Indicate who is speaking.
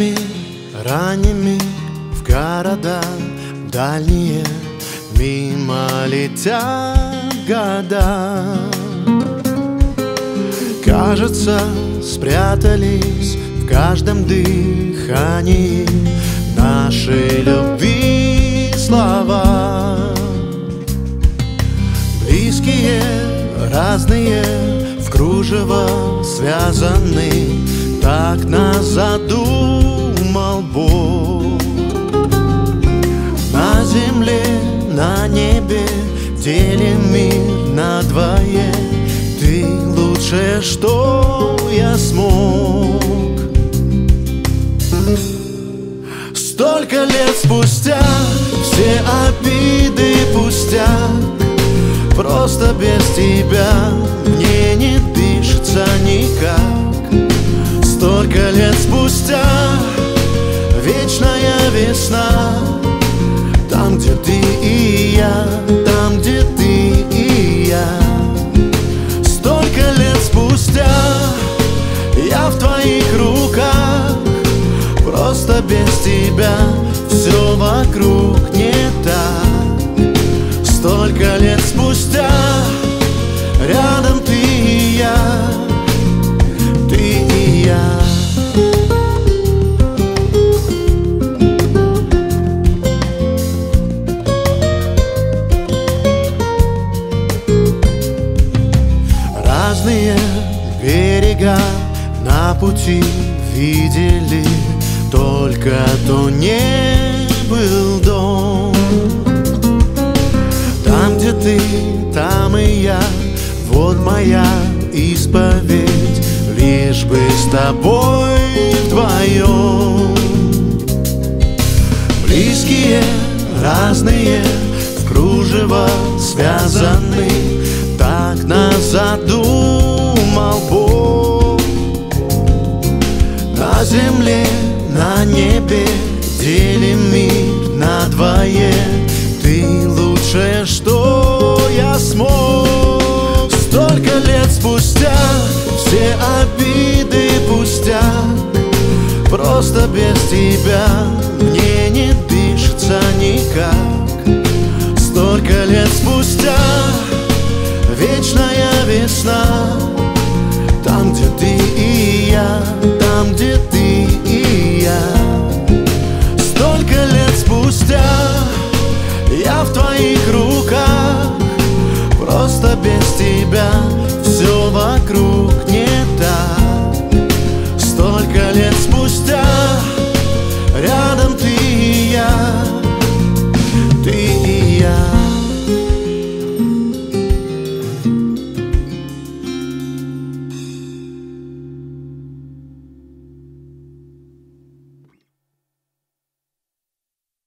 Speaker 1: Ранними, ранними в города дальние мимо летят года. Кажется, спрятались в каждом дыхании нашей любви слова. Близкие, разные, в кружево связаны, так нас задумал Бог. На земле, на небе делим мир на двое. Ты лучшее, что я смог. Столько лет спустя все обиды пустяк. Просто без тебя мне не дышится никак. Столько лет спустя вечная весна. Там, где ты и я, там, где ты и я. Столько лет спустя я в твоих руках. Просто без тебя все вокруг не так. Столько лет спустя рядом ты и я, ты и я. Разные берега на пути видели, только то не был дом. Там, где ты, там и я, вот моя исповедь, лишь бы с тобой вдвоем. Близкие, разные, в кружево связаны, так нас задумал Бог. На земле, на небе делим мир на двое. Ты лучшее, что я смог. Столько лет спустя все обиды пустяк. Просто без тебя мне не дышится никак. Столько лет спустя вечная весна. Там, где ты и я, там, где ты и я. Столько лет спустя я в твоих руках. Просто без тебя все вокруг не